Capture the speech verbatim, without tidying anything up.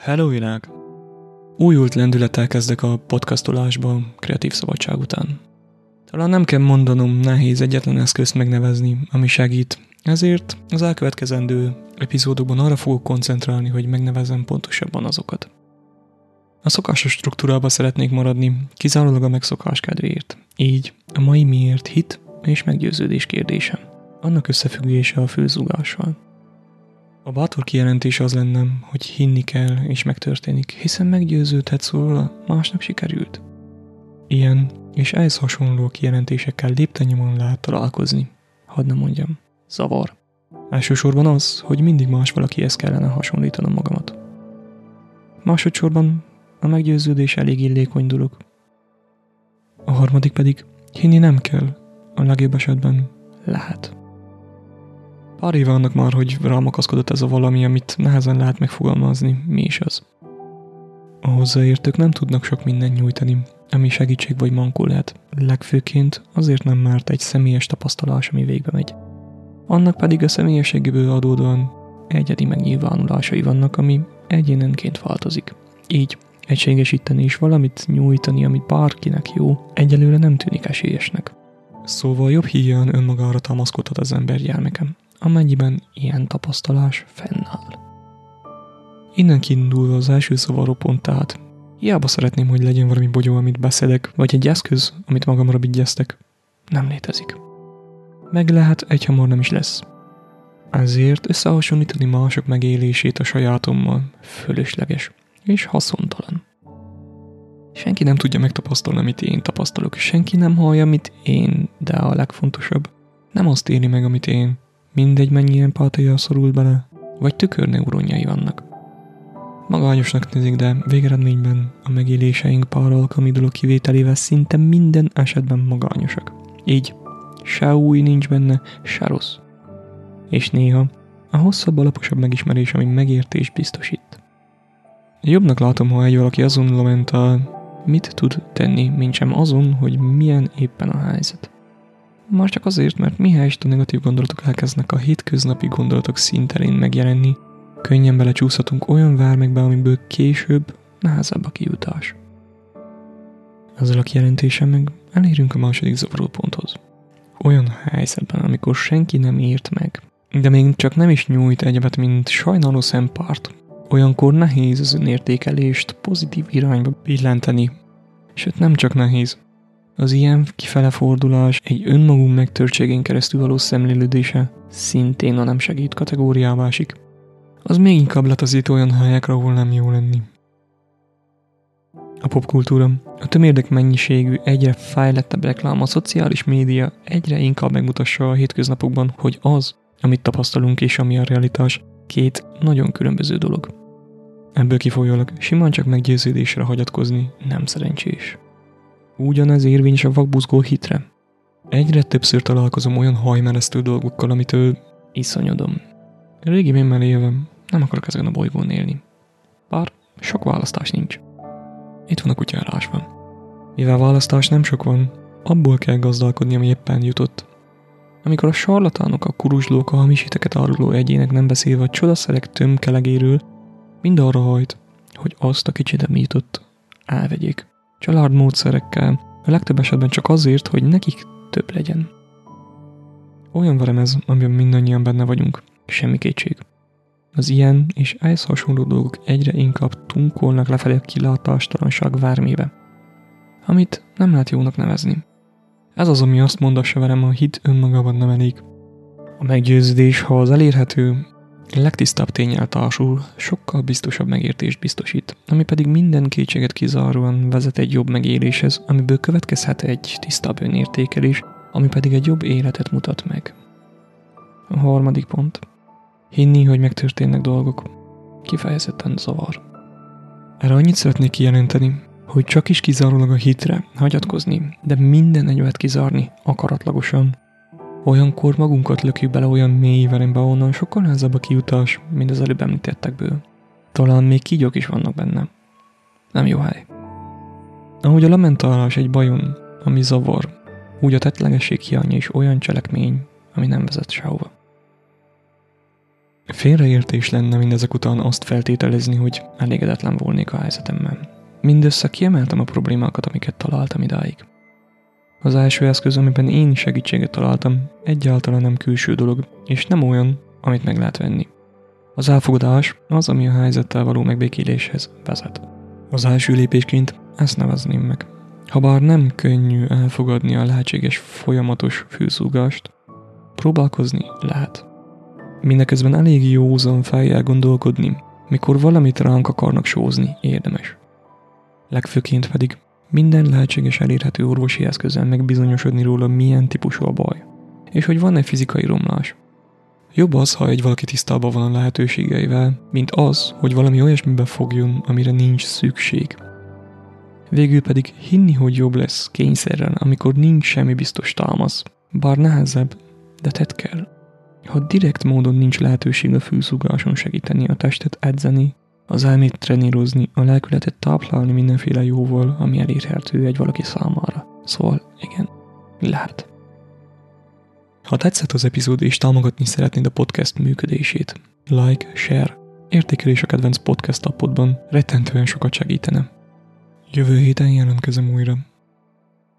Hello világ! Újult lendülettel kezdek a podcastolásba kreatív szabadság után. Talán nem kell mondanom, nehéz egyetlen eszközt megnevezni, ami segít, ezért az elkövetkezendő epizódokban arra fogok koncentrálni, hogy megnevezem pontosabban azokat. A szokásos struktúrában szeretnék maradni, kizárólag a megszokás kedvéért. Így a mai miért hit és meggyőződés kérdése. Annak összefüggése a főzugással. A bátor kijelentés az lenne, hogy hinni kell és megtörténik, hiszen meggyőződhetsz róla, másnak sikerült. Ilyen és ehhez hasonló kijelentésekkel lépten-nyomon lehet találkozni. Hadd ne mondjam, zavar. Elsősorban az, hogy mindig más valakihez kellene hasonlítanom magamat. Másodszorban a meggyőződés elég illékony dolog. A harmadik pedig hinni nem kell, a legjobb esetben lehet. Pár éve annak már, hogy rám akaszkodott ez a valami, amit nehezen lehet megfogalmazni, mi is az. A hozzáértők nem tudnak sok mindent nyújtani, ami segítség vagy mankó lehet. Legfőként azért nem, mert egy személyes tapasztalás, ami végbe megy. Annak pedig a személyességéből adódóan egyedi megnyilvánulásai vannak, ami egyénenként változik. Így egységesíteni és valamit nyújtani, ami bárkinek jó, egyelőre nem tűnik esélyesnek. Szóval jobb híján önmagára támaszkodhat az ember gyermekem, amennyiben ilyen tapasztalás fennáll. Innen kiindulva az első szavaró pont tehát, hiába szeretném, hogy legyen valami bogyó, amit beszedek, vagy egy eszköz, amit magamra vigyeztek, nem létezik. Meg lehet, egyhamar nem is lesz. Ezért összehasonlítani mások megélését a sajátommal fölösleges és haszontalan. Senki nem tudja megtapasztalni, amit én tapasztalok, senki nem hallja, amit én, de a legfontosabb, nem azt éli meg, amit én, mindegy mennyi empátia szorul bele, vagy tükörneuronjai vannak. Magányosnak nézik, de végeredményben a megéléseink pár alkalmi dolog kivételével szinte minden esetben magányosak. Így se új nincs benne, se rossz. És néha a hosszabb, alaposabb megismerés, ami megértést biztosít. Jobbnak látom, ha egy valaki azon lamentál, mit tud tenni, mintsem azon, hogy milyen éppen a helyzet. Már csak azért, mert mihelyest a negatív gondolatok elkezdnek a hétköznapi gondolatok színterén megjelenni, könnyen belecsúszhatunk olyan vármekbe, amiből később nehezebb a kijutás. Ezzel a kijelentésem meg elérünk a második zavaró ponthoz. Olyan helyzetben, amikor senki nem írt meg, de még csak nem is nyújt egyebet, mint sajnáló szempárt, olyankor nehéz az önértékelést pozitív irányba billenteni. Sőt, nem csak nehéz. Az ilyen kifele fordulás egy önmagunk megtörtségén keresztül való szemlélődése szintén a nem segít kategóriába esik. Az még inkább letazít olyan helyekre, ahol nem jó lenni. A popkultúra, a tömérdek mennyiségű, egyre fejlettebb reklám, a szociális média egyre inkább megmutassa a hétköznapokban, hogy az, amit tapasztalunk és ami a realitás, két nagyon különböző dolog. Ebből kifolyólag simán csak meggyőződésre hagyatkozni nem szerencsés. Ugyanez érvényes a vakbuzgó hitre. Egyre többször találkozom olyan hajmeresztő dolgokkal, amitől iszonyodom. Régi mémmel élve nem akarok ezen a bolygón élni. Bár sok választás nincs. Itt van a kutya elásva. Mivel választás nem sok van, abból kell gazdálkodni, ami éppen jutott. Amikor a sarlatánok, a kuruzslók, a hamisíteket áruló egyének, nem beszélve a csodaszerek tömkelegéről, mind arra hajt, hogy azt a kicsit, ami jutott, elvegyék. Családmódszerekkel, a legtöbb esetben csak azért, hogy nekik több legyen. Olyan velem ez, amiben mindannyian benne vagyunk, semmi kétség. Az ilyen és ehhez hasonló dolgok egyre inkább tunkolnak lefelé a kilátástalanság vármébe, amit nem lehet jónak nevezni. Ez az, ami azt mondassa velem, a hit önmagában nem elég. A meggyőződés, ha az elérhető, legtisztább tényel társul, sokkal biztosabb megértést biztosít, ami pedig minden kétséget kizáróan vezet egy jobb megéléshez, amiből következhet egy tisztább önértékelés, ami pedig egy jobb életet mutat meg. A harmadik pont. Hinni, hogy megtörténnek dolgok. Kifejezetten zavar. Erre annyit szeretnék kijelenteni, hogy csak is kizárólag a hitre hagyatkozni, de minden egyet kizárni akaratlagosan. Olyankor magunkat lökjük bele olyan mély verembe, onnan sokkal nehezebb a kijutás, mint az előbb említettekből. Talán még kígyók is vannak benne. Nem jó hely. Ahogy a lamentálás egy bajon, ami zavar, úgy a tettlegesség hiánya is olyan cselekmény, ami nem vezet sehova. Félreértés lenne mindezek után azt feltételezni, hogy elégedetlen volnék a helyzetemmel. Mindössze kiemeltem a problémákat, amiket találtam idáig. Az első eszköz, amiben én segítséget találtam, egyáltalán nem külső dolog, és nem olyan, amit meg lehet venni. Az elfogadás az, ami a helyzettel való megbékéléshez vezet. Az első lépésként ezt nevezném meg. Habár nem könnyű elfogadni a lehetséges folyamatos fülszúgást, próbálkozni lehet. Mindeközben elég józan fejjel gondolkodni, mikor valamit ránk akarnak sózni, érdemes. Legfőként pedig minden lehetséges elérhető orvosi eszközzel megbizonyosodni róla, milyen típusú a baj, és hogy van-e fizikai romlás. Jobb az, ha egy valaki tisztában van a lehetőségeivel, mint az, hogy valami olyasmibe fogjon, amire nincs szükség. Végül pedig hinni, hogy jobb lesz kényszerrel, amikor nincs semmi biztos támasz, bár nehezebb, de tett kell. Ha direkt módon nincs lehetőség a fülszúgáson segíteni, a testet edzeni, az elmét trenírozni, a lelkületet táplálni mindenféle jóval, ami elérhető egy valaki számára. Szóval igen, lehet. Ha tetszett az epizód és támogatni szeretnéd a podcast működését, like, share, értékelés a kedvenc podcast appodban rettentően sokat segítene. Jövő héten jelentkezem újra.